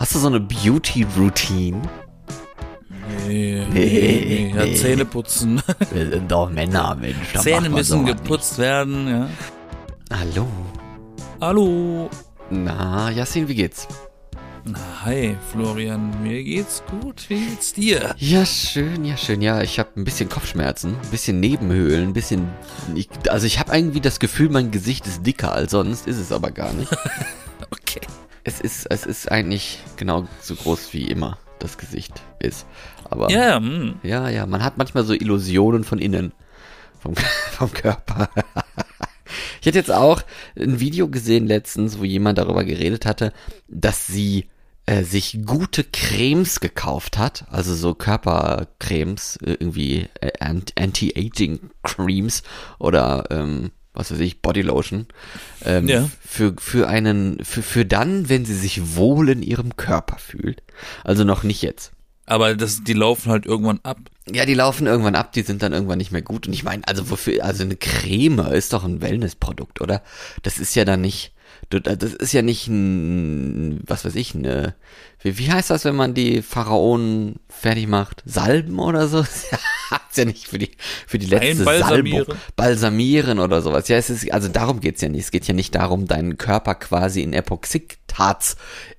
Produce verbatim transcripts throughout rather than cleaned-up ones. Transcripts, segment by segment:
Hast du so eine Beauty-Routine? Nee, nee, nee. Ja, nee. Zähne putzen. Wir sind doch Männer, Mensch. da Zähne macht man müssen sowas geputzt nicht. werden, ja. Hallo. Hallo. Na, Yassin, wie geht's? Na, hi, Florian. Mir geht's gut. Wie geht's dir? Ja, schön, ja, schön. Ja, ich habe ein bisschen Kopfschmerzen, ein bisschen Nebenhöhlen, ein bisschen... Ich, also ich habe irgendwie das Gefühl, mein Gesicht ist dicker als sonst, ist es aber gar nicht. Okay. Es ist, es ist eigentlich genau so groß wie immer das Gesicht ist. Aber Ja, hm. ja, ja, man hat manchmal so Illusionen von innen, vom, vom Körper. Ich hätte jetzt auch ein Video gesehen letztens, wo jemand darüber geredet hatte, dass sie äh, sich gute Cremes gekauft hat, also so Körpercremes, irgendwie äh, Anti-Aging-Cremes oder ähm, was weiß ich, Bodylotion, ähm, Ja. für, für einen, für, für dann, wenn sie sich wohl in ihrem Körper fühlt. Also noch nicht jetzt. Aber das, die laufen halt irgendwann ab. Ja, die laufen irgendwann ab, die sind dann irgendwann nicht mehr gut. Und ich meine, also wofür, also eine Creme ist doch ein Wellnessprodukt, oder? Das ist ja dann nicht, das ist ja nicht ein, was weiß ich, eine, wie, wie heißt das, wenn man die Pharaonen fertig macht? Salben oder so? Das ist ja nicht für die, für die letzte Einbalsamieren. Salbung. Balsamieren oder sowas. Ja, es ist, also darum geht's ja nicht. Es geht ja nicht darum, deinen Körper quasi in Epoxidharz,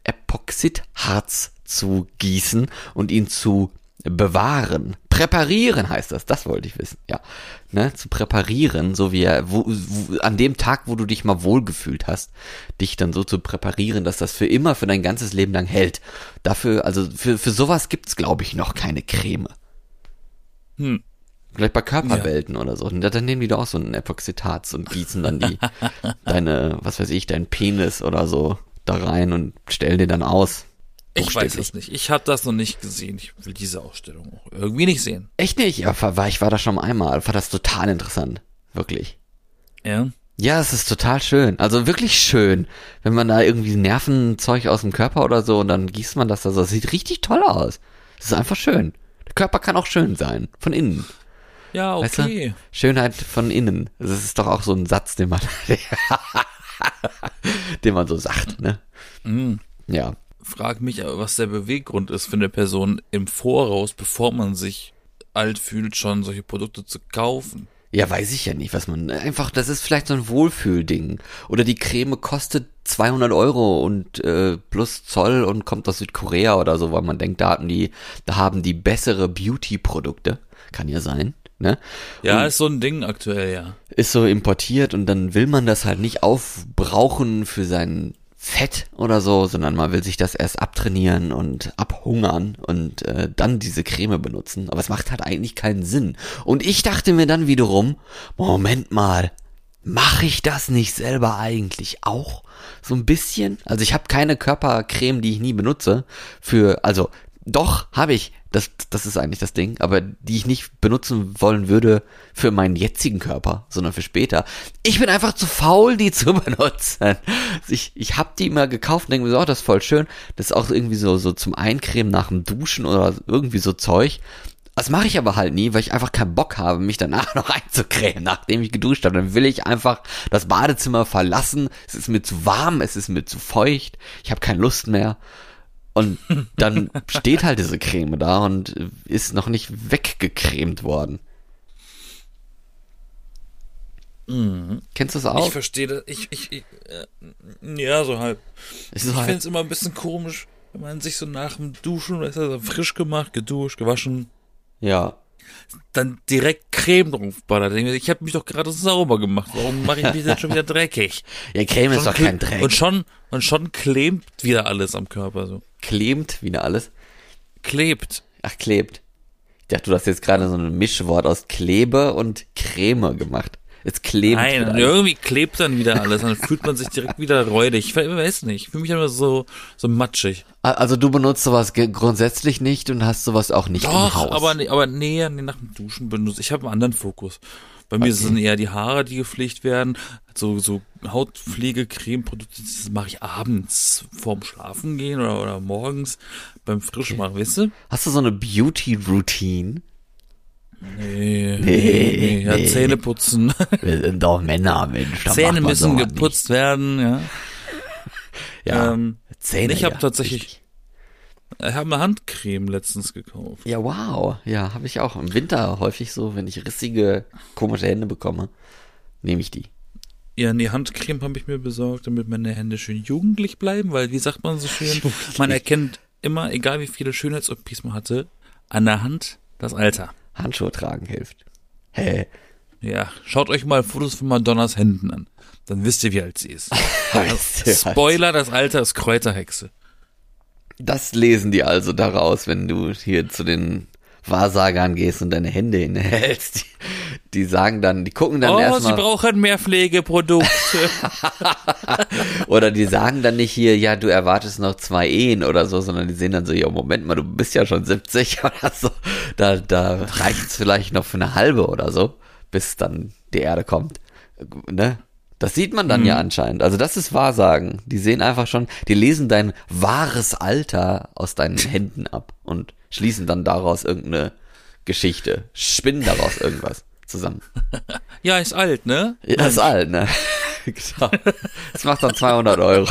Epoxidharz zu gießen und ihn zu bewahren. Präparieren heißt das, das wollte ich wissen, ja. Ne, zu präparieren, so wie er, wo, wo, an dem Tag, wo du dich mal wohlgefühlt hast, dich dann so zu präparieren, dass das für immer, für dein ganzes Leben lang hält. Dafür, also für, für sowas gibt's, glaube ich, noch keine Creme. Hm. Vielleicht bei Körperwelten ja. oder so. Und dann nehmen die doch auch so einen Epoxidharz und gießen dann die, deine, was weiß ich, deinen Penis oder so da rein und stellen den dann aus. Ich weiß es nicht. Ich habe das noch nicht gesehen. Ich will diese Ausstellung auch irgendwie nicht sehen. Echt nicht? Ja, war, ich war da schon einmal. Fand das total interessant. Wirklich. Ja? Ja, es ist total schön. Also wirklich schön. Wenn man da irgendwie Nervenzeug aus dem Körper oder so und dann gießt man das da so. Das sieht richtig toll aus. Es ist einfach schön. Der Körper kann auch schön sein. Von innen. Ja, okay. Weißt du? Schönheit von innen. Das ist doch auch so ein Satz, den man, den man so sagt, ne? Mhm. Ja. Frag mich aber, was der Beweggrund ist für eine Person im Voraus, bevor man sich alt fühlt, schon solche Produkte zu kaufen. Ja, weiß ich ja nicht, was man, einfach, das ist vielleicht so ein Wohlfühlding. Oder die Creme kostet zweihundert Euro und äh, plus Zoll und kommt aus Südkorea oder so, weil man denkt, da hatten die, da haben die bessere Beauty-Produkte. Kann ja sein, ne? Ja, und ist so ein Ding aktuell, ja. Ist so importiert und dann will man das halt nicht aufbrauchen für seinen Fett oder so, sondern man will sich das erst abtrainieren und abhungern und äh, dann diese Creme benutzen. Aber es macht halt eigentlich keinen Sinn. Und ich dachte mir dann wiederum, Moment mal, mache ich das nicht selber eigentlich auch? So ein bisschen? Also ich habe keine Körpercreme, die ich nie benutze. Für, also doch, habe ich. Das, das ist eigentlich das Ding, aber die ich nicht benutzen wollen würde für meinen jetzigen Körper, sondern für später. Ich bin einfach zu faul, die zu benutzen. Ich, ich habe die mal gekauft und denke mir so, oh, das ist voll schön. Das ist auch irgendwie so, so zum Eincremen nach dem Duschen oder irgendwie so Zeug. Das mache ich aber halt nie, weil ich einfach keinen Bock habe, mich danach noch einzucremen, nachdem ich geduscht habe. Dann will ich einfach das Badezimmer verlassen. Es ist mir zu warm, es ist mir zu feucht. Ich habe keine Lust mehr. Und dann steht halt diese Creme da und ist noch nicht weggecremt worden. Mhm. Kennst du das auch? Ich verstehe das. Ich, ich, ich äh, ja, so halb. Es ist Ich halt, finde es immer ein bisschen komisch, wenn man sich so nach dem Duschen, ist also frisch gemacht, geduscht, gewaschen, ja. dann direkt Creme drauf ballert. Ich habe mich doch gerade sauber gemacht. Warum mache ich mich denn schon wieder dreckig? Ja, Creme ist Schon doch kein kle- Dreck. Und schon, und schon klebt wieder alles am Körper so. Klebt wieder alles. Klebt. Ach, klebt. Ich dachte, du hast jetzt gerade so ein Mischwort aus Klebe und Creme gemacht. Es klebt Nein, wieder und alles. irgendwie klebt dann wieder alles. Dann fühlt man sich direkt wieder räudig. Ich weiß nicht. Ich fühle mich immer so, so matschig. Also du benutzt sowas ge- grundsätzlich nicht und hast sowas auch nicht im Doch, Haus. aber, nee, aber nee, nee, nach dem Duschen benutze ich. habe einen anderen Fokus. Bei mir Okay. sind eher die Haare, die gepflegt werden. So, so Hautpflege, Cremeprodukte, das mache ich abends vorm Schlafen gehen oder, oder morgens beim Frischmachen, weißt du? Hast du so eine Beauty-Routine? Nee, Nee, nee, ja, nee. Zähne putzen. Wir sind doch Männer, Mensch. da Zähne macht man müssen sowas geputzt werden, ja. nicht. Ja, ähm, Zähne, ich habe ja, tatsächlich, richtig. Ich habe eine Handcreme letztens gekauft. Ja, wow. Ja, habe ich auch im Winter häufig so, wenn ich rissige, komische Hände bekomme, nehme ich die. Ja, nee, Handcreme habe ich mir besorgt, damit meine Hände schön jugendlich bleiben, weil, wie sagt man so schön, man erkennt immer, egal wie viele Schönheits-O Ps man hatte, an der Hand das Alter. Handschuhe tragen hilft. Hä? Ja, schaut euch mal Fotos von Madonnas Händen an. Dann wisst ihr, wie alt sie ist. Spoiler, das Alter ist Kräuterhexe. Das lesen die also daraus, wenn du hier zu den Wahrsagern gehst und deine Hände hinhältst. Die, die sagen dann, die gucken dann oh, erstmal. Sie brauchen mehr Pflegeprodukte. Oder die sagen dann nicht hier, ja, du erwartest noch zwei Ehen oder so, sondern die sehen dann so, ja, Moment mal, du bist ja schon siebzig oder so. Da, da reicht es vielleicht noch für eine halbe oder so, bis dann die Erde kommt. Ne? Das sieht man dann mhm. ja anscheinend. Also das ist Wahrsagen. Die sehen einfach schon, die lesen dein wahres Alter aus deinen Händen ab und schließen dann daraus irgendeine Geschichte, spinnen daraus irgendwas zusammen. Ja, ist alt, ne? Ja, ist alt, ne? Genau. Das macht dann zweihundert Euro.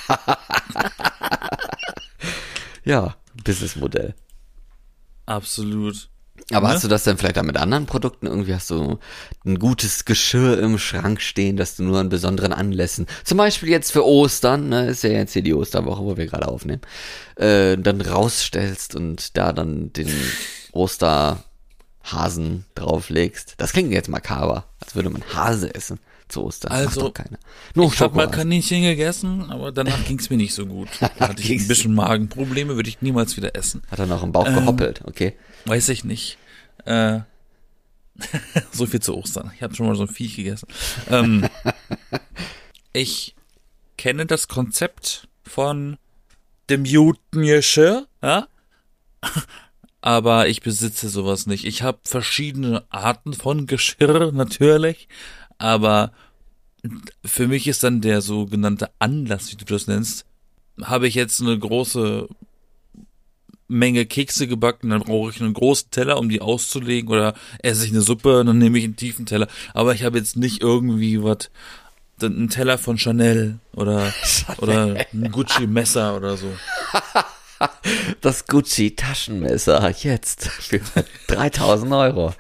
Ja, Businessmodell. Absolut. Aber ne? Hast du das denn vielleicht auch mit anderen Produkten? Irgendwie hast du ein gutes Geschirr im Schrank stehen, das du nur an besonderen Anlässen, zum Beispiel jetzt für Ostern, ne, ist ja jetzt hier die Osterwoche, wo wir gerade aufnehmen, äh, dann rausstellst und da dann den Osterhasen drauflegst. Das klingt jetzt makaber, als würde man Hase essen zu Ostern. Also, macht doch keiner. Nur ich habe mal Kaninchen gegessen, aber danach ging es mir nicht so gut. Da hatte ich ein bisschen Magenprobleme, würde ich niemals wieder essen. Hat er noch im Bauch ähm, gehoppelt, okay. Weiß ich nicht. Äh, so viel zu Ostern. Ich habe schon mal so ein Viech gegessen. Ähm, ich kenne das Konzept von dem Jutengeschirr, ja? Aber ich besitze sowas nicht. Ich habe verschiedene Arten von Geschirr, natürlich. Aber für mich ist dann der sogenannte Anlass, wie du das nennst, habe ich jetzt eine große Menge Kekse gebacken, dann brauche ich einen großen Teller, um die auszulegen, oder esse ich eine Suppe, dann nehme ich einen tiefen Teller. Aber ich habe jetzt nicht irgendwie was, einen Teller von Chanel oder Chanel. Oder ein Gucci-Messer oder so. Das Gucci-Taschenmesser jetzt für dreitausend Euro.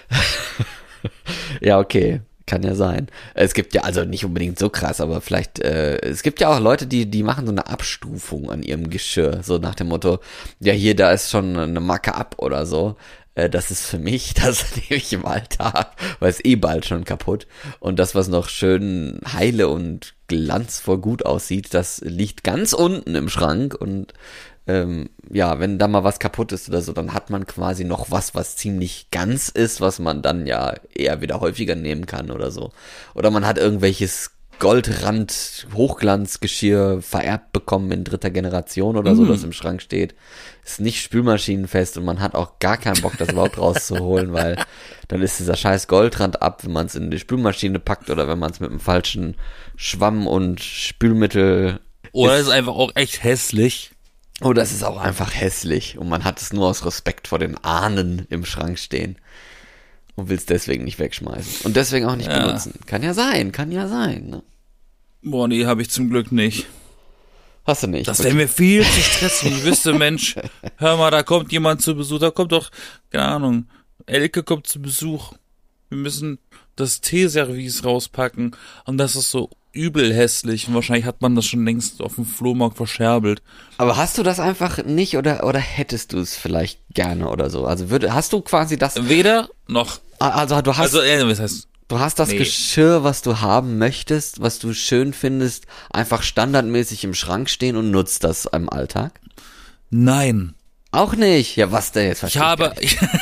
Ja, okay. Kann ja sein. Es gibt ja, also nicht unbedingt so krass, aber vielleicht, äh, es gibt ja auch Leute, die die machen so eine Abstufung an ihrem Geschirr, so nach dem Motto, ja hier, da ist schon eine Macke ab oder so. Äh, das ist für mich, das nehme ich im Alltag, weil es eh bald schon kaputt. Und das, was noch schön heile und glanzvoll gut aussieht, das liegt ganz unten im Schrank und Ähm, ja, wenn da mal was kaputt ist oder so, dann hat man quasi noch was, was ziemlich ganz ist, was man dann ja eher wieder häufiger nehmen kann oder so. Oder man hat irgendwelches Goldrand-Hochglanzgeschirr vererbt bekommen in dritter Generation oder so, mm. das im Schrank steht. Ist nicht spülmaschinenfest und man hat auch gar keinen Bock, das überhaupt rauszuholen, weil dann ist dieser scheiß Goldrand ab, wenn man es in die Spülmaschine packt oder wenn man es mit einem falschen Schwamm und Spülmittel... Oder ist, ist einfach auch echt hässlich. Oh, das ist auch einfach hässlich und man hat es nur aus Respekt vor den Ahnen im Schrank stehen und will es deswegen nicht wegschmeißen und deswegen auch nicht ja. benutzen. Kann ja sein, kann ja sein. Ne? Boah, nee, habe ich zum Glück nicht. Hast du nicht? Das wäre mir viel zu stressig. Ich wüsste, Mensch, hör mal, da kommt jemand zu Besuch, da kommt doch, keine Ahnung, Elke kommt zu Besuch. Wir müssen das Teeservice rauspacken und das ist so übel hässlich und wahrscheinlich hat man das schon längst auf dem Flohmarkt verscherbelt. Aber hast du das einfach nicht oder oder hättest du es vielleicht gerne oder so? Also würde hast du quasi das weder noch. Also du hast also äh, was heißt du hast das nee. Geschirr, was du haben möchtest, was du schön findest, einfach standardmäßig im Schrank stehen und nutzt das im Alltag? Nein. Auch nicht. Ja, was denn jetzt? Ich habe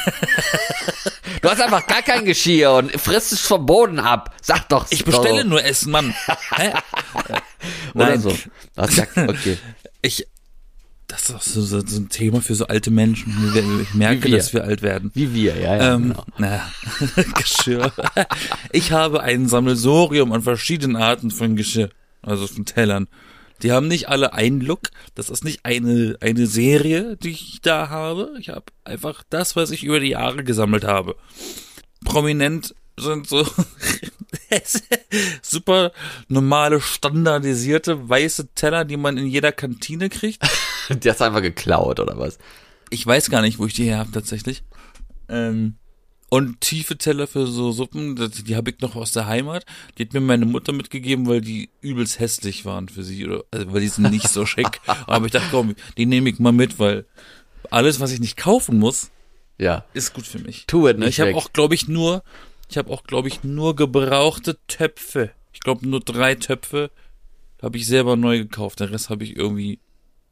Du hast einfach gar kein Geschirr und frisst es vom Boden ab. Sag doch. Ich bestelle nur Essen, Mann. Hä? Oder Nein. so. Okay. Ich, das ist auch so, so, so ein Thema für so alte Menschen. Ich merke, wir, dass wir alt werden. Wie wir, ja, ja. Ähm, genau. Na, Geschirr. Ich habe ein Sammelsurium an verschiedenen Arten von Geschirr, also von Tellern. Die haben nicht alle einen Look. Das ist nicht eine eine Serie, die ich da habe. Ich habe einfach das, was ich über die Jahre gesammelt habe. Prominent sind so super normale, standardisierte, weiße Teller, die man in jeder Kantine kriegt. Die hast du einfach geklaut, oder was? Ich weiß gar nicht, wo ich die her habe tatsächlich. Ähm, und tiefe Teller für so Suppen, die, die habe ich noch aus der Heimat. Die hat mir meine Mutter mitgegeben, weil die übelst hässlich waren für sie, oder also, weil die sind nicht so schick. Aber ich dachte, komm, die nehme ich mal mit, weil alles, was ich nicht kaufen muss, Ja. ist gut für mich. Tu es nicht Ich habe weg. auch, glaube ich, nur, ich habe auch, glaube ich, nur gebrauchte Töpfe. Ich glaube, nur drei Töpfe habe ich selber neu gekauft. Den Rest habe ich irgendwie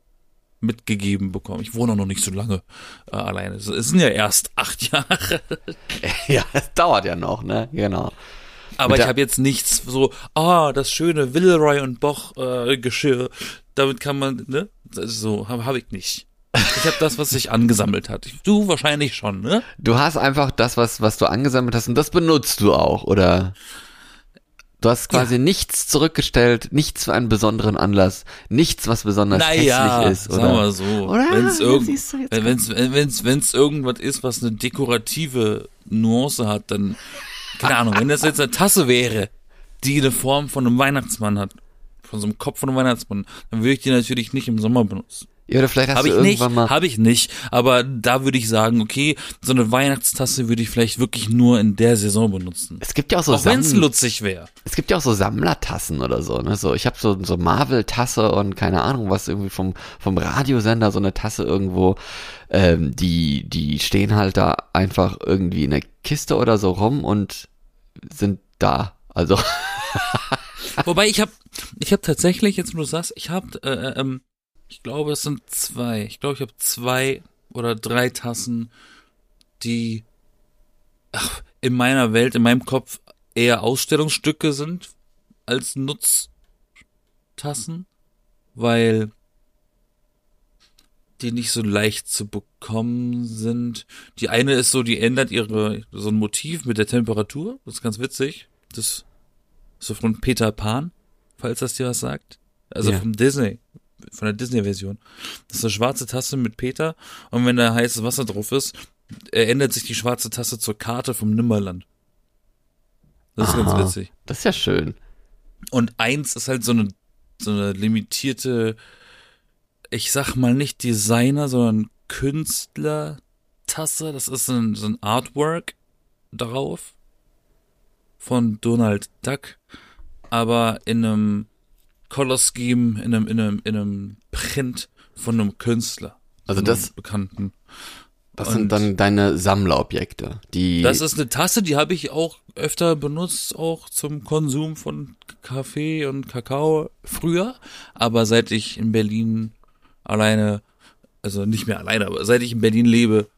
mitgegeben bekommen. Ich wohne auch noch nicht so lange äh, alleine. Es sind ja erst acht Jahre. Ja, es dauert ja noch, ne? Genau. Aber Mit ich der- habe jetzt nichts so, ah, das schöne Villeroy und Boch äh, Geschirr. Damit kann man, ne? Das ist so, habe hab ich nicht. Ich habe das, was sich angesammelt hat. Du wahrscheinlich schon, ne? Du hast einfach das, was, was du angesammelt hast und das benutzt du auch, oder? Du hast quasi Ja. nichts zurückgestellt, nichts für einen besonderen Anlass, nichts, was besonders Naja, hässlich ist, oder? sagen wir so. Oder? Wenn's Ja, irgend, siehst du, jetzt wenn- wenn's, wenn's, wenn's irgendwas ist, was eine dekorative Nuance hat, dann, keine Ahnung, wenn das jetzt eine Tasse wäre, die eine Form von einem Weihnachtsmann hat, von so einem Kopf von einem Weihnachtsmann, dann würde ich die natürlich nicht im Sommer benutzen. Ja, oder vielleicht hast Habe du ich nicht, irgendwann mal. habe ich nicht, aber da würde ich sagen, okay, so eine Weihnachtstasse würde ich vielleicht wirklich nur in der Saison benutzen. Es gibt ja auch so Auch wenn es Samml- lutzig wäre. Es gibt ja auch so Sammlertassen oder so, ne? So, ich habe so so Marvel-Tasse und keine Ahnung was irgendwie vom vom Radiosender so eine Tasse irgendwo. Ähm, die die stehen halt da einfach irgendwie in der Kiste oder so rum und sind da. Also Wobei ich habe, ich habe tatsächlich, jetzt wo du sagst, ich habe, äh, ähm, ich glaube, es sind zwei. Ich glaube, ich habe zwei oder drei Tassen, die ach, in meiner Welt, in meinem Kopf eher Ausstellungsstücke sind als Nutztassen, weil die nicht so leicht zu bekommen sind. Die eine ist so, die ändert ihre so ein Motiv mit der Temperatur. Das ist ganz witzig. Das ist so von Peter Pan, falls das dir was sagt. Also Ja. vom Disney, von der Disney-Version. Das ist eine schwarze Tasse mit Peter und wenn da heißes Wasser drauf ist, äh, ändert sich die schwarze Tasse zur Karte vom Nimmerland. Das ist Aha. ganz witzig. das ist ja schön. Und eins ist halt so eine, so eine limitierte, ich sag mal nicht Designer, sondern Künstler-Tasse. Das ist ein, so ein Artwork drauf von Donald Duck, aber in einem Color Scheme, in einem, in einem, in einem Print von einem Künstler. Also von das- einem Bekannten. Das Und sind dann deine Sammlerobjekte, die Das ist eine Tasse, die habe ich auch öfter benutzt, auch zum Konsum von Kaffee und Kakao früher. Aber seit ich in Berlin alleine, also nicht mehr alleine, aber seit ich in Berlin lebe,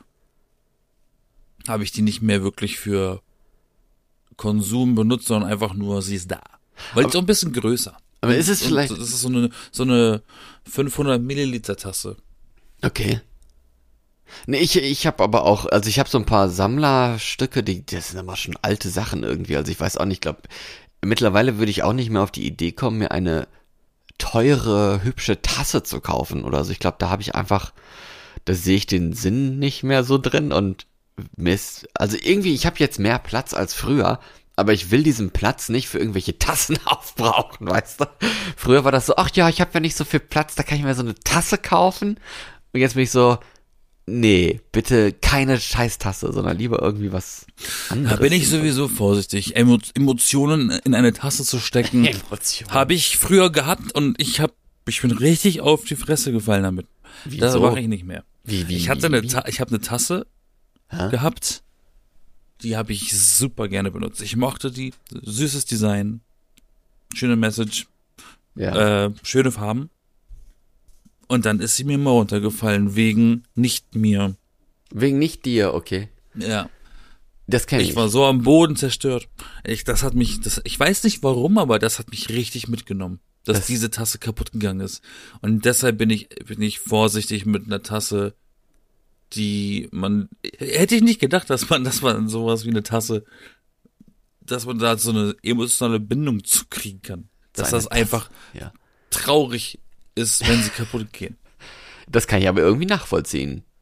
habe ich die nicht mehr wirklich für Konsum benutzt, sondern einfach nur, sie ist da. Weil die ist auch ein bisschen größer. aber ist es Und vielleicht Das ist so eine, so eine fünfhundert Milliliter Tasse. okay. Nee, ich, ich habe aber auch, also ich habe so ein paar Sammlerstücke, die, das sind aber schon alte Sachen irgendwie. Also ich weiß auch nicht, ich glaube, mittlerweile würde ich auch nicht mehr auf die Idee kommen, mir eine teure, hübsche Tasse zu kaufen oder so. Ich glaube, da habe ich einfach, da sehe ich den Sinn nicht mehr so drin und Mist. Also irgendwie, ich habe jetzt mehr Platz als früher, aber ich will diesen Platz nicht für irgendwelche Tassen aufbrauchen, weißt du? Früher war das so, ach ja, ich habe ja nicht so viel Platz, da kann ich mir so eine Tasse kaufen. Und jetzt bin ich so, nee, bitte keine Scheißtasse, sondern lieber irgendwie was Da anderes. bin ich sowieso vorsichtig. Emo Emotionen in eine Tasse zu stecken, Emotionen. habe ich früher gehabt und ich hab, ich bin richtig auf die Fresse gefallen damit. Das Wieso? mache ich nicht mehr. Wie, wie, Ich hatte wie, eine, wie? Ta ich habe eine Tasse Hä? gehabt, die habe ich super gerne benutzt. Ich mochte die, süßes Design, schöne Message, Ja. äh, schöne Farben. Und dann ist sie mir mal runtergefallen wegen nicht mir. Wegen nicht dir, okay. Ja. Das kenne ich. Ich war so am Boden zerstört. Ich, das hat mich, das, ich weiß nicht warum, aber das hat mich richtig mitgenommen, dass Das- diese Tasse kaputt gegangen ist. Und deshalb bin ich, bin ich vorsichtig mit einer Tasse, die man, hätte ich nicht gedacht, dass man, dass man sowas wie eine Tasse, dass man da so eine emotionale Bindung zu kriegen kann. Dass Seine das einfach Ja. traurig ist, wenn sie kaputt gehen. Das kann ich aber irgendwie nachvollziehen.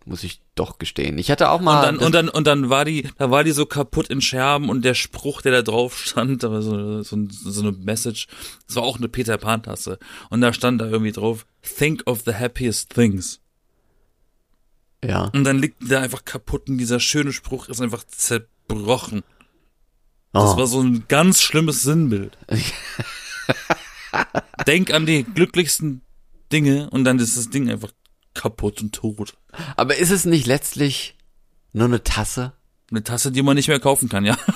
muss ich doch gestehen. Ich hatte auch mal... Und dann, und dann, und dann war die, da war die so kaputt in Scherben und der Spruch, der da drauf stand, da war so, so, so eine Message, das war auch eine Peter Pan Tasse. Und da stand da irgendwie drauf, think of the happiest things. Ja. Und dann liegt die da einfach kaputt und dieser schöne Spruch ist einfach zerbrochen. Das Oh. war so ein ganz schlimmes Sinnbild. Denk an die glücklichsten Dinge und dann ist das Ding einfach kaputt und tot. Aber ist es nicht letztlich nur eine Tasse? Eine Tasse, die man nicht mehr kaufen kann, ja.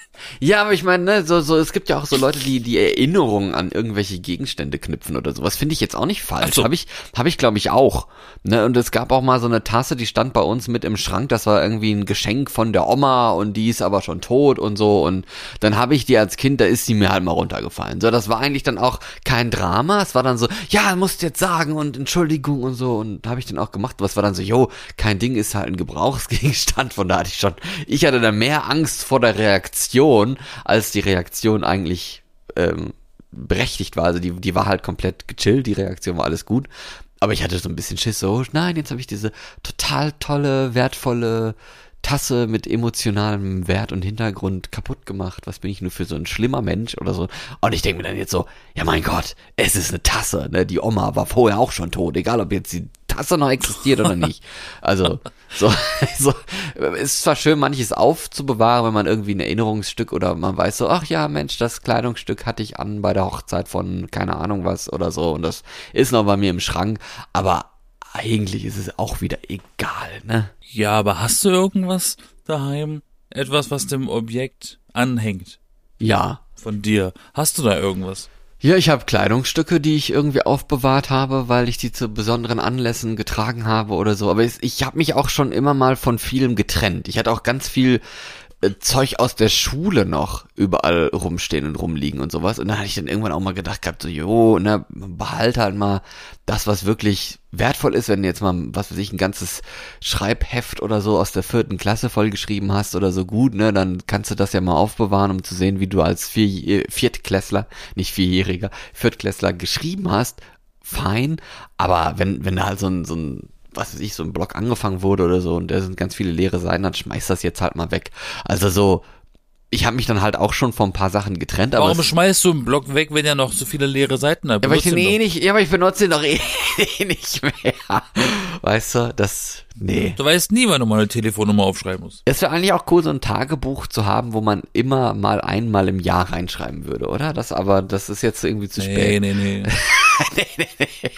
Ja, aber ich meine, ne, so, so, es gibt ja auch so Leute, die die Erinnerungen an irgendwelche Gegenstände knüpfen oder sowas. Finde ich jetzt auch nicht falsch. Ach so. Habe ich, habe ich glaube ich auch. Ne, und es gab auch mal so eine Tasse, die stand bei uns mit im Schrank. Das war irgendwie ein Geschenk von der Oma und die ist aber schon tot und so. Und dann habe ich die als Kind, da ist sie mir halt mal runtergefallen. So, das war eigentlich dann auch kein Drama. Es war dann so, ja, musst jetzt sagen und Entschuldigung und so. Und habe ich dann auch gemacht. Was war dann so, jo, kein Ding, ist halt ein Gebrauchsgegenstand. Von da hatte ich schon, ich hatte da mehr Angst vor der Reaktion, als die Reaktion eigentlich ähm, berechtigt war. Also die, die war halt komplett gechillt, die Reaktion war alles gut. Aber ich hatte so ein bisschen Schiss, so, nein, jetzt habe ich diese total tolle, wertvolle Tasse mit emotionalem Wert und Hintergrund kaputt gemacht. Was bin ich nur für so ein schlimmer Mensch oder so? Und ich denke mir dann jetzt so, ja mein Gott, es ist eine Tasse, ne? Die Oma war vorher auch schon tot, egal ob jetzt die Tasse noch existiert oder nicht. Also, so, so, ist zwar schön, manches aufzubewahren, wenn man irgendwie ein Erinnerungsstück oder man weiß so, ach ja, Mensch, das Kleidungsstück hatte ich an bei der Hochzeit von keine Ahnung was oder so und das ist noch bei mir im Schrank, aber eigentlich ist es auch wieder egal, ne? Ja, aber hast du irgendwas daheim? Etwas, was dem Objekt anhängt? Ja. Von dir? Hast du da irgendwas? Ja, ich habe Kleidungsstücke, die ich irgendwie aufbewahrt habe, weil ich die zu besonderen Anlässen getragen habe oder so. Aber ich, ich habe mich auch schon immer mal von vielem getrennt. Ich hatte auch ganz viel äh, Zeug aus der Schule noch überall rumstehen und rumliegen und sowas. Und da hatte ich dann irgendwann auch mal gedacht gehabt, so, jo, ne, behalte halt mal das, was wirklich wertvoll ist, wenn du jetzt mal, was weiß ich, ein ganzes Schreibheft oder so aus der vierten Klasse vollgeschrieben hast oder so, gut, ne, dann kannst du das ja mal aufbewahren, um zu sehen, wie du als Vier, Viertklässler, nicht Vierjähriger, Viertklässler geschrieben hast, fein, aber wenn, wenn da halt so ein, so ein, was weiß ich, so ein Blog angefangen wurde oder so und da sind ganz viele leere Seiten, dann schmeiß das jetzt halt mal weg. Also so, ich habe mich dann halt auch schon von ein paar Sachen getrennt. Aber Warum es, schmeißt du einen Blog weg, wenn ja noch so viele leere Seiten hat? ja, aber ich den Benutzt eh ihn nicht, ja, aber ich benutze den doch eh, eh nicht mehr. Weißt du, das, nee. doch. Du weißt nie, wann du mal eine Telefonnummer aufschreiben musst. Es wäre eigentlich auch cool, so ein Tagebuch zu haben, wo man immer mal einmal im Jahr reinschreiben würde, oder? Das aber, das ist jetzt irgendwie zu Nee, spät. nee, nee. nee, nee, nee.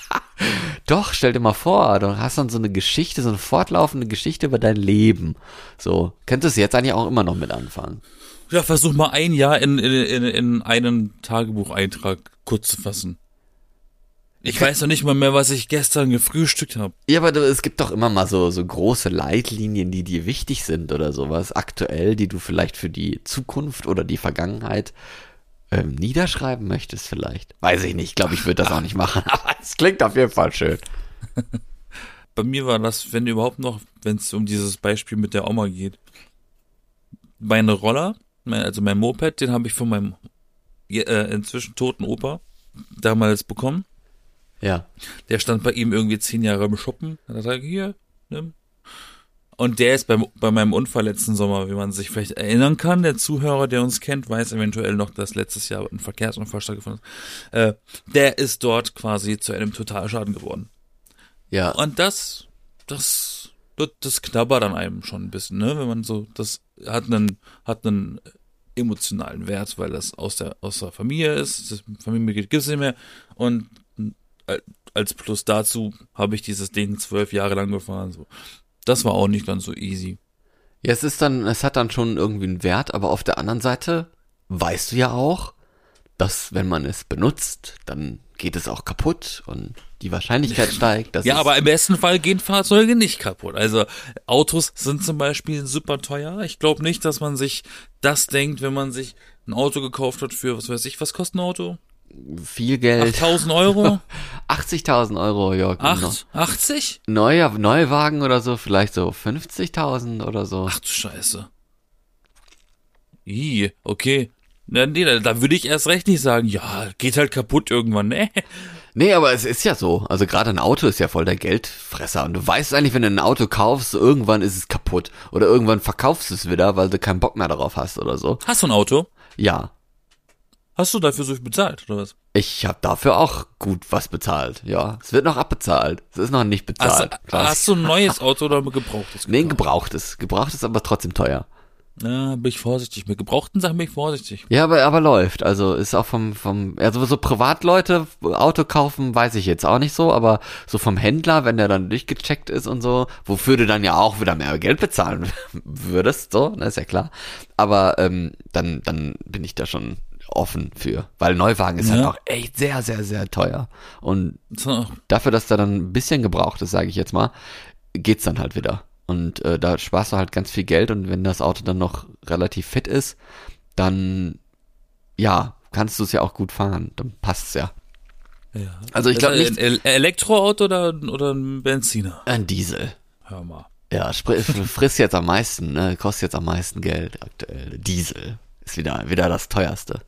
Doch, stell dir mal vor, du hast dann so eine Geschichte, so eine fortlaufende Geschichte über dein Leben. So, könntest du jetzt eigentlich auch immer noch mit anfangen. Ja, versuch mal ein Jahr in, in, in, in einen Tagebucheintrag kurz zu fassen. Ich weiß noch nicht mal mehr, was ich gestern gefrühstückt habe. Ja, aber du, es gibt doch immer mal so, so große Leitlinien, die dir wichtig sind oder sowas, aktuell, die du vielleicht für die Zukunft oder die Vergangenheit ähm, niederschreiben möchtest vielleicht. Weiß ich nicht, glaube ich würde das auch nicht machen, aber es klingt auf jeden Fall schön. Bei mir war das, wenn überhaupt noch, wenn es um dieses Beispiel mit der Oma geht. Meine Roller, mein, also mein Moped, den habe ich von meinem äh, inzwischen toten Opa damals bekommen. Ja. Der stand bei ihm irgendwie zehn Jahre im Shoppen. Hat er gesagt, hier, nimm. Und der ist beim, bei meinem Unfall letzten Sommer, wie man sich vielleicht erinnern kann, der Zuhörer, der uns kennt, weiß eventuell noch, dass letztes Jahr ein Verkehrsunfall stattgefunden ist. Äh, der ist dort quasi zu einem Totalschaden geworden. Ja. Und das, das, das knabbert an einem schon ein bisschen, ne? Wenn man so, das hat einen, hat einen emotionalen Wert, weil das aus der, aus der Familie ist. Das Familienmitglied gibt es nicht mehr. Und als Plus dazu habe ich dieses Ding zwölf Jahre lang gefahren. So. Das war auch nicht ganz so easy. Ja, es ist dann, es hat dann schon irgendwie einen Wert, aber auf der anderen Seite weißt du ja auch, dass wenn man es benutzt, dann geht es auch kaputt und die Wahrscheinlichkeit steigt. Dass ja, es aber im besten Fall gehen Fahrzeuge nicht kaputt. Also Autos sind zum Beispiel super teuer. Ich glaube nicht, dass man sich das denkt, wenn man sich ein Auto gekauft hat für, was weiß ich, was kostet ein Auto? viel Geld. achttausend Euro? achtzigtausend Euro, Jörg. Acht? achtzig? Neuer, Neuwagen oder so, vielleicht so fünfzigtausend oder so. Ach du Scheiße. Ih, okay. Na, nee, da, da würde ich erst recht nicht sagen, ja, geht halt kaputt irgendwann, ne? Nee, aber es ist ja so. Also gerade ein Auto ist ja voll der Geldfresser. Und du weißt eigentlich, wenn du ein Auto kaufst, irgendwann ist es kaputt. Oder irgendwann verkaufst du es wieder, weil du keinen Bock mehr darauf hast oder so. Hast du ein Auto? Ja. Hast du dafür so viel bezahlt, oder was? Ich habe dafür auch gut was bezahlt, ja. Es wird noch abbezahlt. Es ist noch nicht bezahlt. Hast, hast du ein neues Auto oder ein gebrauchtes? Nee, ein gebrauchtes. Gebrauchtes, aber trotzdem teuer. Ja, bin ich vorsichtig. Mit gebrauchten Sachen bin ich vorsichtig. Ja, aber, aber läuft. Also ist auch vom, vom, also so Privatleute Auto kaufen, weiß ich jetzt auch nicht so, aber so vom Händler, wenn der dann durchgecheckt ist und so, wofür du dann ja auch wieder mehr Geld bezahlen würdest, so, das ist ja klar. Aber ähm, dann, dann bin ich da schon offen für, weil Neuwagen ist ja. halt auch echt sehr, sehr, sehr teuer. Und so. Dafür, dass da dann ein bisschen gebraucht ist, sage ich jetzt mal, geht's dann halt wieder. Und äh, da sparst du halt ganz viel Geld und wenn das Auto dann noch relativ fit ist, dann, ja, kannst du es ja auch gut fahren. Dann passt's ja. Ja. Also ich glaube nicht... Ein Elektroauto oder, oder ein Benziner? Ein Diesel. Hör mal. Ja, frisst jetzt am meisten, ne? Kostet jetzt am meisten Geld aktuell. Diesel ist wieder, wieder das teuerste.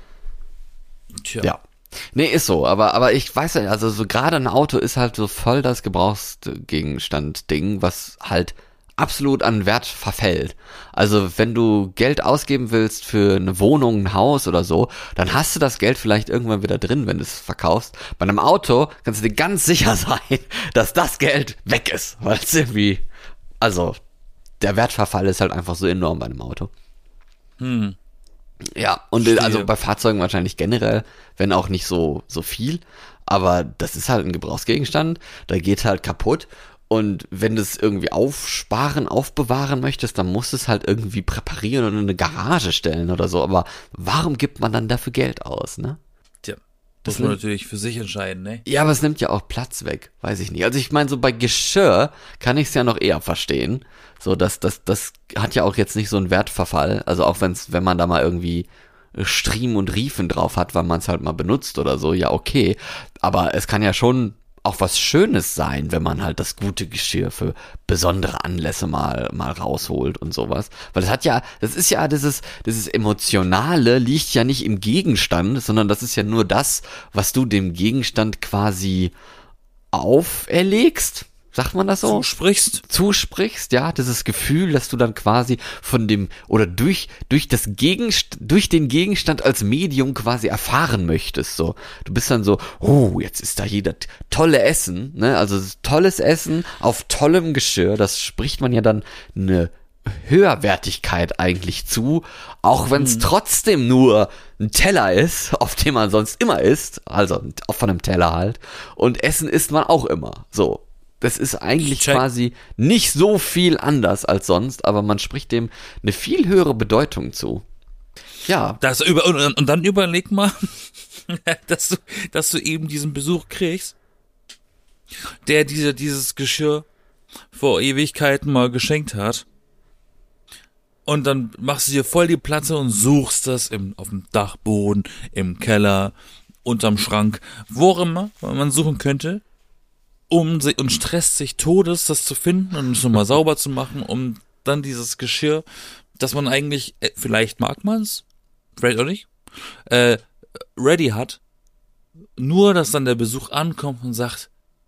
Tja. Ja. Nee, ist so, aber aber ich weiß ja, also so gerade ein Auto ist halt so voll das Gebrauchsgegenstand-Ding, was halt absolut an Wert verfällt. Also wenn du Geld ausgeben willst für eine Wohnung, ein Haus oder so, dann hast du das Geld vielleicht irgendwann wieder drin, wenn du es verkaufst. Bei einem Auto kannst du dir ganz sicher sein, dass das Geld weg ist, weil es irgendwie, also der Wertverfall ist halt einfach so enorm bei einem Auto. Hm. Ja, und Verstehe. Also bei Fahrzeugen wahrscheinlich generell, wenn auch nicht so so viel, aber das ist halt ein Gebrauchsgegenstand, da geht halt kaputt und wenn du es irgendwie aufsparen, aufbewahren möchtest, dann musst du es halt irgendwie präparieren und in eine Garage stellen oder so, aber warum gibt man dann dafür Geld aus, ne? Tja, das muss man natürlich für sich entscheiden, ne? Ja, aber es nimmt ja auch Platz weg, weiß ich nicht. Also ich meine, so bei Geschirr kann ich es ja noch eher verstehen. So, das, das, das hat ja auch jetzt nicht so einen Wertverfall. Also auch wenn's, wenn man da mal irgendwie Striemen und Riefen drauf hat, weil man es halt mal benutzt oder so, ja okay. Aber es kann ja schon auch was Schönes sein, wenn man halt das gute Geschirr für besondere Anlässe mal mal rausholt und sowas. Weil das hat ja, das ist ja dieses, dieses Emotionale liegt ja nicht im Gegenstand, sondern das ist ja nur das, was du dem Gegenstand quasi auferlegst. Sagt man das so? Zusprichst. Zusprichst, ja, dieses Gefühl, dass du dann quasi von dem, oder durch, durch das Gegenstand, durch den Gegenstand als Medium quasi erfahren möchtest, so. Du bist dann so, oh, jetzt ist da hier das tolle Essen, ne, also tolles Essen auf tollem Geschirr, das spricht man ja dann eine Höherwertigkeit eigentlich zu, auch wenn es mhm. trotzdem nur ein Teller ist, auf dem man sonst immer isst, also auch von einem Teller halt, und Essen isst man auch immer, so. Das ist eigentlich Check. quasi nicht so viel anders als sonst, aber man spricht dem eine viel höhere Bedeutung zu. Ja. Das über, und, und dann überleg mal, dass du, dass du eben diesen Besuch kriegst, der diese, dieses Geschirr vor Ewigkeiten mal geschenkt hat. Und dann machst du dir voll die Platte und suchst das im, auf dem Dachboden, im Keller, unterm Schrank, wo auch immer man suchen könnte. Um sich und stresst sich todes, das zu finden und es nochmal sauber zu machen, um dann dieses Geschirr, das man eigentlich, äh, vielleicht mag man's, vielleicht auch nicht, äh, ready hat, nur, dass dann der Besuch ankommt und sagt,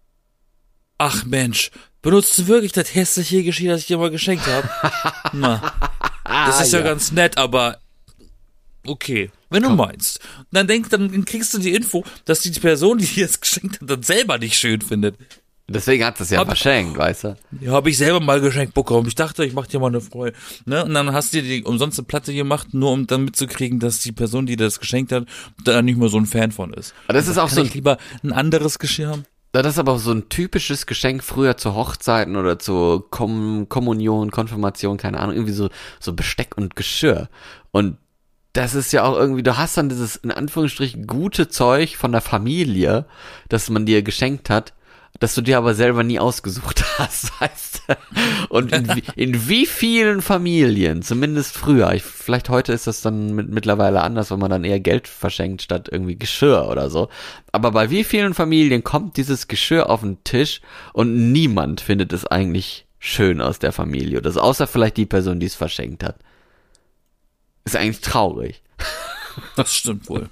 ach Mensch, benutzt du wirklich das hässliche Geschirr, das ich dir mal geschenkt habe? Na, das ist ja, ja ganz nett, aber okay, wenn du Komm. meinst. Dann denk, dann kriegst du die Info, dass die Person, die dir das geschenkt hat, das selber nicht schön findet. Deswegen hat es ja hab, verschenkt, weißt du? Ja, habe ich selber mal geschenkt bekommen. Ich dachte, ich mach dir mal eine Freude. Ne? Und dann hast du dir die umsonst eine Platte gemacht, nur um dann mitzukriegen, dass die Person, die das geschenkt hat, da nicht mehr so ein Fan von ist. Aber das ist auch Kann so ich lieber ein anderes Geschirr haben? Das ist aber auch so ein typisches Geschenk früher zu Hochzeiten oder zur Kom- Kommunion, Konfirmation, keine Ahnung, irgendwie so, so Besteck und Geschirr. Und das ist ja auch irgendwie, du hast dann dieses, in Anführungsstrichen, gute Zeug von der Familie, das man dir geschenkt hat, das du dir aber selber nie ausgesucht hast, weißt du? Und in, wie- in wie vielen Familien, zumindest früher, ich, vielleicht heute ist das dann mit, mittlerweile anders, weil man dann eher Geld verschenkt, statt irgendwie Geschirr oder so. Aber bei wie vielen Familien kommt dieses Geschirr auf den Tisch und niemand findet es eigentlich schön aus der Familie, oder so, außer vielleicht die Person, die es verschenkt hat. Ist eigentlich traurig. Das stimmt wohl.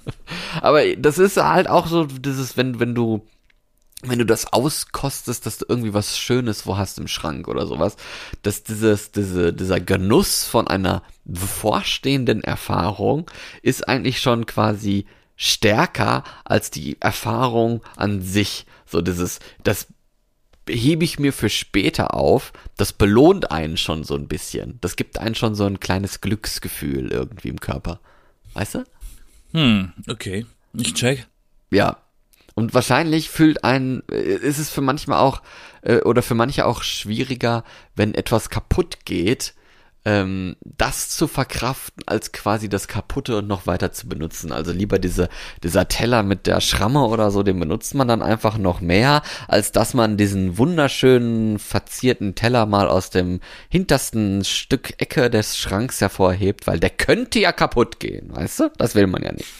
Aber das ist halt auch so, dieses, wenn, wenn du, wenn du das auskostest, dass du irgendwie was Schönes wo hast im Schrank oder sowas, dass dieses, diese, dieser Genuss von einer bevorstehenden Erfahrung ist eigentlich schon quasi stärker als die Erfahrung an sich. So dieses, das hebe ich mir für später auf, das belohnt einen schon so ein bisschen. Das gibt einen schon so ein kleines Glücksgefühl irgendwie im Körper. Weißt du? Hm, okay. Ich check. Ja. Und wahrscheinlich fühlt ein, ist es für manchmal auch, äh, oder für manche auch schwieriger, wenn etwas kaputt geht, ähm, das zu verkraften, als quasi das Kaputte und noch weiter zu benutzen. Also lieber diese, dieser Teller mit der Schramme oder so, den benutzt man dann einfach noch mehr, als dass man diesen wunderschönen, verzierten Teller mal aus dem hintersten Stück Ecke des Schranks hervorhebt, weil der könnte ja kaputt gehen, weißt du? Das will man ja nicht.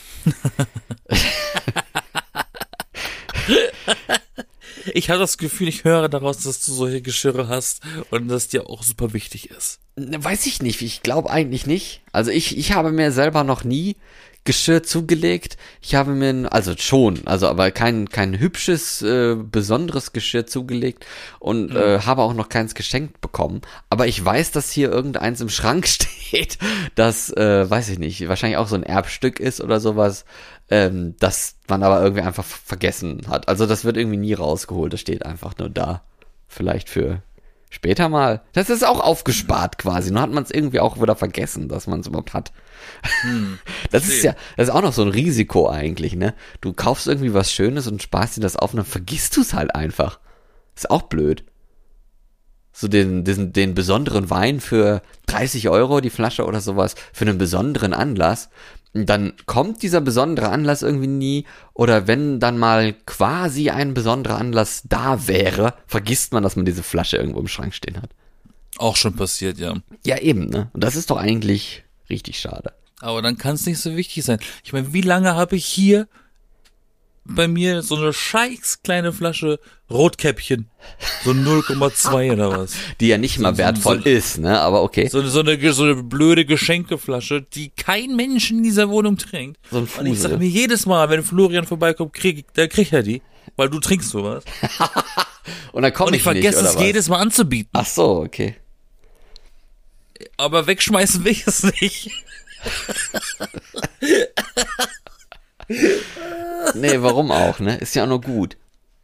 Ich habe das Gefühl, ich höre daraus, dass du solche Geschirre hast und das dir auch super wichtig ist. Weiß ich nicht, ich glaube eigentlich nicht. Also ich, ich habe mir selber noch nie Geschirr zugelegt. Ich habe mir, also schon, also aber kein kein hübsches, äh, besonderes Geschirr zugelegt und mhm. äh, habe auch noch keins geschenkt bekommen. Aber ich weiß, dass hier irgendeins im Schrank steht, das, äh, weiß ich nicht, wahrscheinlich auch so ein Erbstück ist oder sowas, ähm, das man aber irgendwie einfach vergessen hat. Also das wird irgendwie nie rausgeholt, das steht einfach nur da. Vielleicht für später mal. Das ist auch aufgespart quasi. Nur hat man es irgendwie auch wieder vergessen, dass man es überhaupt hat. Hm, das ist ja, das ist auch noch so ein Risiko eigentlich, ne? Du kaufst irgendwie was Schönes und sparst dir das auf und dann vergisst du es halt einfach. Ist auch blöd. So den, den, den besonderen Wein für dreißig Euro, die Flasche oder sowas, für einen besonderen Anlass. Und dann kommt dieser besondere Anlass irgendwie nie, oder wenn dann mal quasi ein besonderer Anlass da wäre, vergisst man, dass man diese Flasche irgendwo im Schrank stehen hat. Auch schon passiert, ja. Ja, eben, ne? Und das ist doch eigentlich richtig schade. Aber dann kann es nicht so wichtig sein. Ich meine, wie lange habe ich hier bei mir so eine scheiß kleine Flasche Rotkäppchen, so null Komma zwei oder was. Die ja nicht mal so, wertvoll so, ist, ne, aber okay. So, so, eine, so eine blöde Geschenkeflasche, die kein Mensch in dieser Wohnung trinkt. So ein Fusel. Und ich sag mir jedes Mal, wenn Florian vorbeikommt, krieg, der kriegt er die, weil du trinkst sowas. Und dann komm Und ich ich vergesse nicht, es was? jedes Mal anzubieten. Ach so, okay. Aber wegschmeißen will ich es nicht. Nee, warum auch, ne? Ist ja auch nur gut.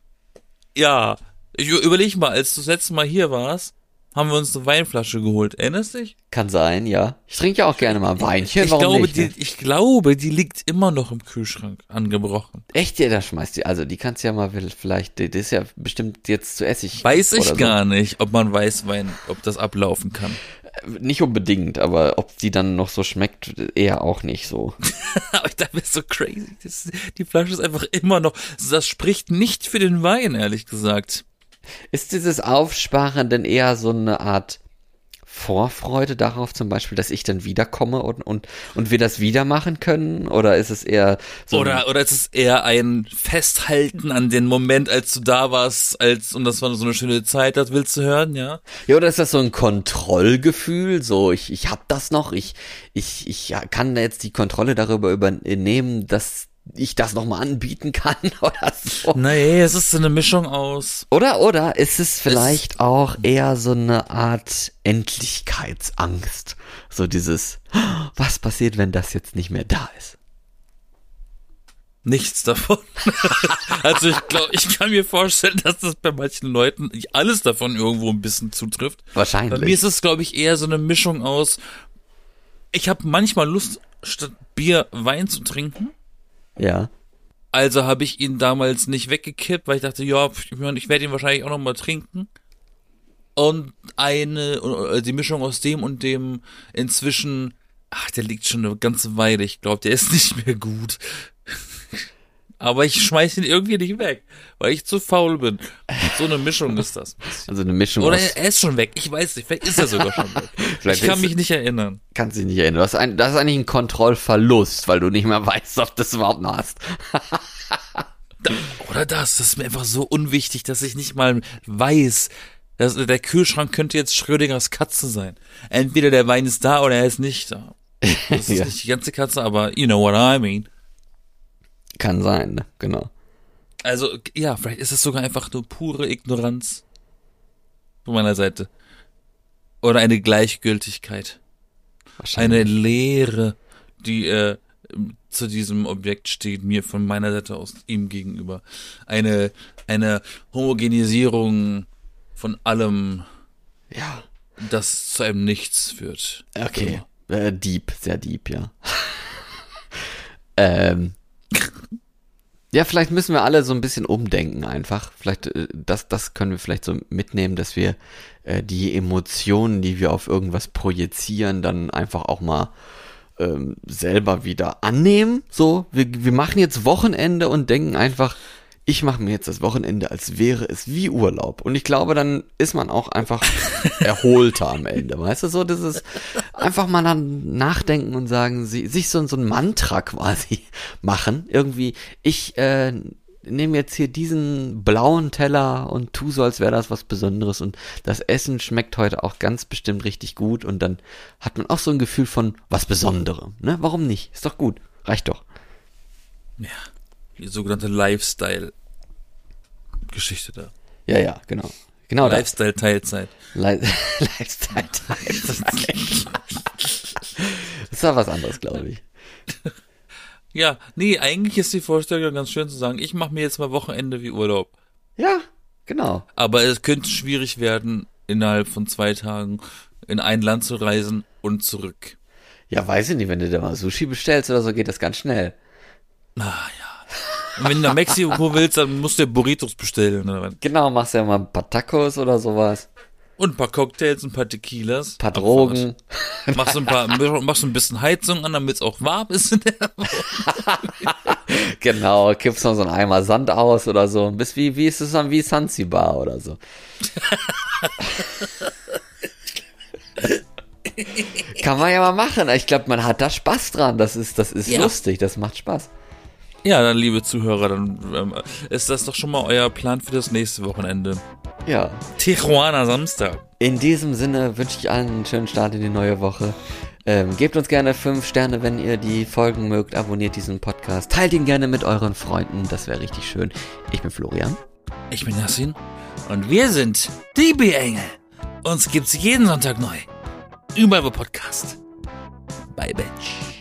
Ja, ich überleg mal, als du das letzte Mal hier warst, haben wir uns eine Weinflasche geholt. Erinnerst du dich? Kann sein, ja. Ich trinke ja auch gerne mal Weinchen, ich warum glaube, nicht? Ne? Die, ich glaube, die liegt immer noch im Kühlschrank angebrochen. Echt? Ja, da schmeißt die, also die kannst du ja mal vielleicht, die ist ja bestimmt jetzt zu Essig. Weiß ich oder so. gar nicht, ob man Weißwein, ob das ablaufen kann. Nicht unbedingt, aber ob die dann noch so schmeckt, eher auch nicht so. Aber da bist so crazy. Das, die Flasche ist einfach immer noch, das spricht nicht für den Wein, ehrlich gesagt. Ist dieses Aufsparen denn eher so eine Art Vorfreude darauf zum Beispiel, dass ich dann wiederkomme und, und, und wir das wieder machen können? Oder ist es eher so Oder, oder ist es eher ein Festhalten an den Moment, als du da warst, als, und das war so eine schöne Zeit, das willst du hören, ja? Ja, oder ist das so ein Kontrollgefühl? So, ich, ich hab das noch, ich, ich, ich kann da jetzt die Kontrolle darüber übernehmen, dass ich das nochmal anbieten kann oder so. Nee, es ist so eine Mischung aus. Oder, oder ist es vielleicht es auch eher so eine Art Endlichkeitsangst? So dieses, was passiert, wenn das jetzt nicht mehr da ist? Nichts davon. Also ich glaube, ich kann mir vorstellen, dass das bei manchen Leuten nicht alles davon irgendwo ein bisschen zutrifft. Wahrscheinlich. Bei mir ist es, glaube ich, eher so eine Mischung aus, ich habe manchmal Lust, statt Bier Wein zu trinken. Ja. Also habe ich ihn damals nicht weggekippt, weil ich dachte, ja, ich werde ihn wahrscheinlich auch noch mal trinken. Und eine, die Mischung aus dem und dem inzwischen, ach, der liegt schon eine ganze Weile. Ich glaube, der ist nicht mehr gut. Aber ich schmeiß ihn irgendwie nicht weg, weil ich zu faul bin. So eine Mischung ist das. Also eine Mischung Oder aus... er ist schon weg. Ich weiß nicht, vielleicht ist er sogar schon weg. Ich kann mich nicht erinnern. Kannst dich nicht erinnern. Das ist, ein, das ist eigentlich ein Kontrollverlust, weil du nicht mehr weißt, ob du das überhaupt noch hast. Oder das, das ist mir einfach so unwichtig, dass ich nicht mal weiß, dass der Kühlschrank könnte jetzt Schrödingers Katze sein. Entweder der Wein ist da oder er ist nicht da. Das ist ja. nicht die ganze Katze, aber you know what I mean. Kann sein, ne? Genau. Also, ja, vielleicht ist es sogar einfach nur pure Ignoranz von meiner Seite. Oder eine Gleichgültigkeit. Eine Leere, die äh, zu diesem Objekt steht, mir von meiner Seite aus ihm gegenüber. Eine, eine Homogenisierung von allem, Ja. das zu einem Nichts führt. Okay. Äh, deep, sehr deep, ja. ähm. Ja, vielleicht müssen wir alle so ein bisschen umdenken einfach. Vielleicht, äh, das, das können wir vielleicht so mitnehmen, dass wir äh, die Emotionen, die wir auf irgendwas projizieren, dann einfach auch mal ähm, selber wieder annehmen. So, wir, wir machen jetzt Wochenende und denken einfach, ich mache mir jetzt das Wochenende, als wäre es wie Urlaub. Und ich glaube, dann ist man auch einfach erholter am Ende. Weißt du, so das ist einfach mal dann nachdenken und sagen, sie, sich so, so ein Mantra quasi machen. Irgendwie, ich äh, nehme jetzt hier diesen blauen Teller und tu so, als wäre das was Besonderes. Und das Essen schmeckt heute auch ganz bestimmt richtig gut. Und dann hat man auch so ein Gefühl von was Besonderem. Ne? Warum nicht? Ist doch gut. Reicht doch. Ja. Die sogenannte Lifestyle-Geschichte da. Ja, ja, genau. genau Lifestyle-Teilzeit. Li- Lifestyle-Teilzeit. Das ist doch was anderes, glaube ich. Ja, nee, eigentlich ist die Vorstellung ganz schön zu sagen, ich mache mir jetzt mal Wochenende wie Urlaub. Ja, genau. Aber es könnte schwierig werden, innerhalb von zwei Tagen in ein Land zu reisen und zurück. Ja, weiß ich nicht, wenn du da mal Sushi bestellst oder so, geht das ganz schnell. Ah ja. Und wenn du nach Mexiko willst, dann musst du dir Burritos bestellen. Oder was? Genau, machst ja mal ein paar Tacos oder sowas. Und ein paar Cocktails, ein paar Tequilas. Ein paar Drogen. Machst du ein paar, machst du ein bisschen Heizung an, damit es auch warm ist in der Woche. Genau, kippst noch so einen Eimer Sand aus oder so. Bist wie, wie ist es dann wie Zanzibar oder so. Kann man ja mal machen. Ich glaube, man hat da Spaß dran. Das ist, das ist ja. lustig, das macht Spaß. Ja, dann liebe Zuhörer, dann ähm, ist das doch schon mal euer Plan für das nächste Wochenende. Ja. Tijuana Samstag. In diesem Sinne wünsche ich allen einen schönen Start in die neue Woche. Ähm, gebt uns gerne fünf Sterne, wenn ihr die Folgen mögt. Abonniert diesen Podcast. Teilt ihn gerne mit euren Freunden. Das wäre richtig schön. Ich bin Florian. Ich bin Yassin. Und wir sind die B-Engel. Uns gibt's jeden Sonntag neu. Überall wo Podcast. Bye, Bitch.